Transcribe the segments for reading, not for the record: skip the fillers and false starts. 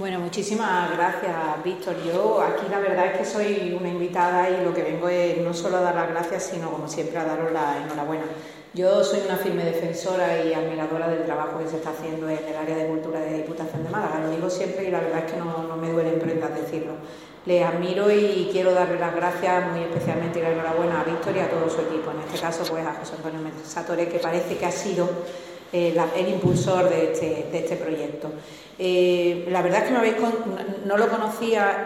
Bueno, muchísimas gracias, Víctor. Yo aquí la verdad es que soy una invitada y lo que vengo es no solo a dar las gracias, sino como siempre a daros la enhorabuena. Yo soy una firme defensora y admiradora del trabajo que se está haciendo en el área de cultura de Diputación de Málaga. Lo digo siempre y la verdad es que no me duele en prendas decirlo. Les admiro y quiero darle las gracias muy especialmente y la enhorabuena a Víctor y a todo su equipo. En este caso, pues a José Antonio Mesatore, que parece que ha sido el impulsor de este proyecto. La verdad es que no lo conocía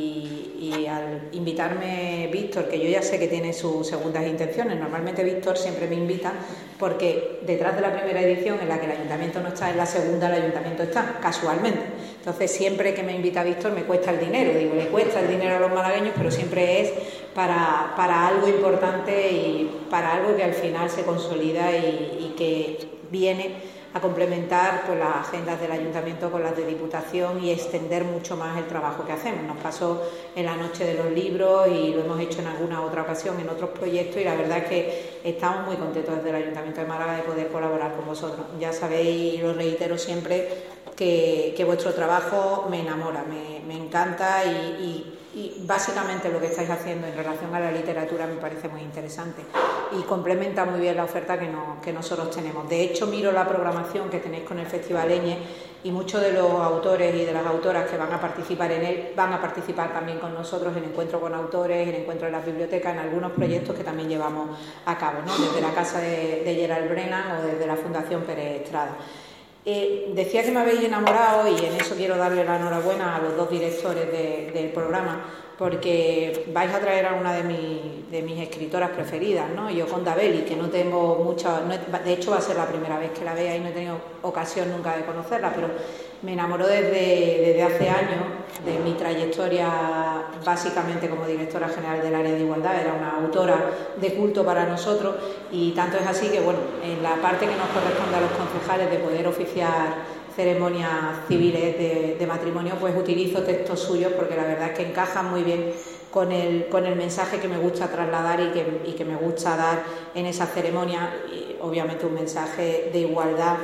y al invitarme Víctor, que yo ya sé que tiene sus segundas intenciones, normalmente Víctor siempre me invita porque detrás de la primera edición en la que el ayuntamiento no está, en la segunda el ayuntamiento está, casualmente. Entonces siempre que me invita Víctor me cuesta el dinero, digo, le cuesta el dinero a los malagueños, pero siempre es para algo importante y para algo que al final se consolida y que viene a complementar pues, las agendas del ayuntamiento con las de Diputación y extender mucho más el trabajo que hacemos. Nos pasó en la noche de los libros y lo hemos hecho en alguna otra ocasión en otros proyectos y la verdad es que estamos muy contentos desde el Ayuntamiento de Málaga de poder colaborar con vosotros. Ya sabéis y lo reitero siempre que vuestro trabajo me enamora, me encanta y básicamente lo que estáis haciendo en relación a la literatura me parece muy interesante y complementa muy bien la oferta que nosotros tenemos. De hecho, miro la programación que tenéis con el Festival Eñe y muchos de los autores y de las autoras que van a participar en él van a participar también con nosotros en encuentro con autores, en encuentro en las bibliotecas, en algunos proyectos que también llevamos a cabo, ¿no? Desde la casa de Gerald Brennan o desde la Fundación Pérez Estrada. Decía que me habéis enamorado y en eso quiero darle la enhorabuena a los dos directores del programa porque vais a traer a una de mis escritoras preferidas, ¿no? Yoconda Belli, que no tengo mucha... de hecho va a ser la primera vez que la vea y no he tenido ocasión nunca de conocerla, pero me enamoró desde hace años de mi trayectoria básicamente como directora general del área de igualdad. Era una autora de culto para nosotros y tanto es así que, bueno, en la parte que nos corresponde a los concejales de poder oficiar ceremonias civiles de matrimonio, pues utilizo textos suyos porque la verdad es que encajan muy bien con el mensaje que me gusta trasladar y que me gusta dar en esa ceremonia, y obviamente un mensaje de igualdad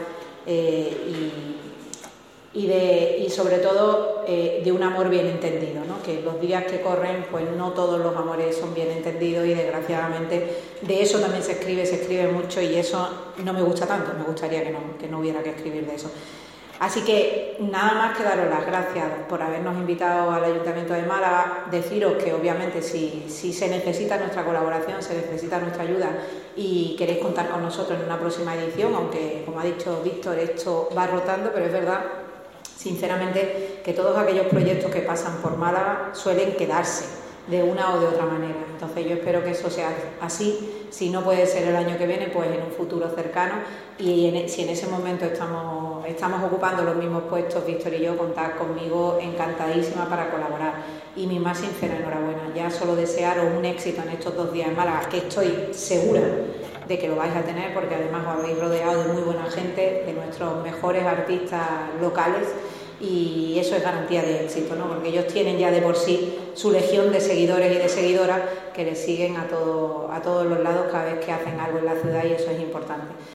y sobre todo de un amor bien entendido, ¿no? Que los días que corren pues no todos los amores son bien entendidos y desgraciadamente de eso también se escribe mucho y eso no me gusta tanto, me gustaría que no hubiera que escribir de eso. Así que nada más que daros las gracias por habernos invitado al Ayuntamiento de Málaga, deciros que obviamente si se necesita nuestra colaboración, se necesita nuestra ayuda y queréis contar con nosotros en una próxima edición, aunque como ha dicho Víctor esto va rotando, pero es verdad sinceramente que todos aquellos proyectos que pasan por Málaga suelen quedarse de una o de otra manera. Entonces yo espero que eso sea así, si no puede ser el año que viene, pues en un futuro cercano y si en ese momento estamos ocupando los mismos puestos, Víctor y yo, contad conmigo encantadísima para colaborar y mi más sincera enhorabuena. Ya solo desearos un éxito en estos 2 días en Málaga, que estoy segura de que lo vais a tener porque además os habéis rodeado de muy buena gente, de nuestros mejores artistas locales y eso es garantía de éxito, ¿no? Porque ellos tienen ya de por sí su legión de seguidores y de seguidoras que les siguen a todos los lados cada vez que hacen algo en la ciudad y eso es importante.